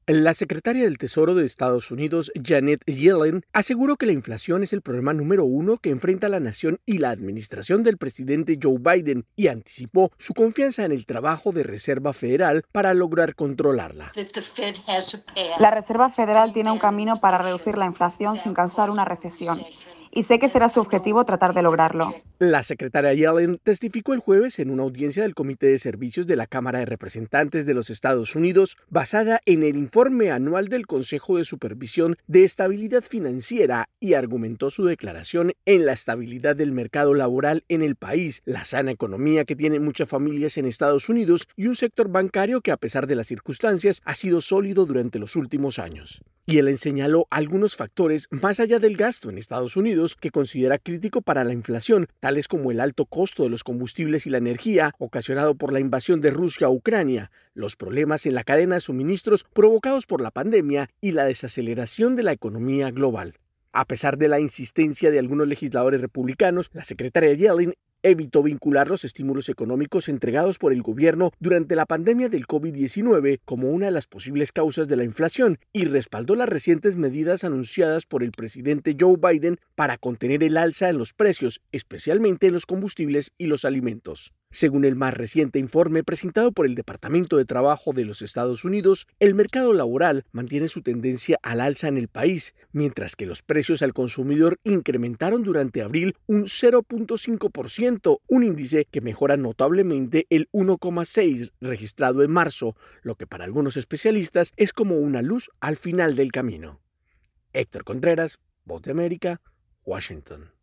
La secretaria del Tesoro de Estados Unidos, Janet Yellen, aseguró que la inflación es el problema número uno que enfrenta la nación y la administración del presidente Joe Biden y anticipó su confianza en el trabajo de Reserva Federal para lograr controlarla. La Reserva Federal tiene un camino para reducir la inflación sin causar una recesión. Y sé que será su objetivo tratar de lograrlo. La secretaria Yellen testificó el jueves en una audiencia del Comité de Servicios de la Cámara de Representantes de los Estados Unidos basada en el informe anual del Consejo de Supervisión de Estabilidad Financiera y argumentó su declaración en la estabilidad del mercado laboral en el país, la sana economía que tienen muchas familias en Estados Unidos y un sector bancario que a pesar de las circunstancias ha sido sólido durante los últimos años. Yellen señaló algunos factores más allá del gasto en Estados Unidos que considera crítico para la inflación, tales como el alto costo de los combustibles y la energía ocasionado por la invasión de Rusia a Ucrania, los problemas en la cadena de suministros provocados por la pandemia y la desaceleración de la economía global. A pesar de la insistencia de algunos legisladores republicanos, la secretaria Yellen evitó vincular los estímulos económicos entregados por el gobierno durante la pandemia del COVID-19 como una de las posibles causas de la inflación y respaldó las recientes medidas anunciadas por el presidente Joe Biden para contener el alza en los precios, especialmente en los combustibles y los alimentos. Según el más reciente informe presentado por el Departamento de Trabajo de los Estados Unidos, el mercado laboral mantiene su tendencia al alza en el país, mientras que los precios al consumidor incrementaron durante abril un 0.5%, un índice que mejora notablemente el 1.6% registrado en marzo, lo que para algunos especialistas es como una luz al final del camino. Héctor Contreras, Voz de América, Washington.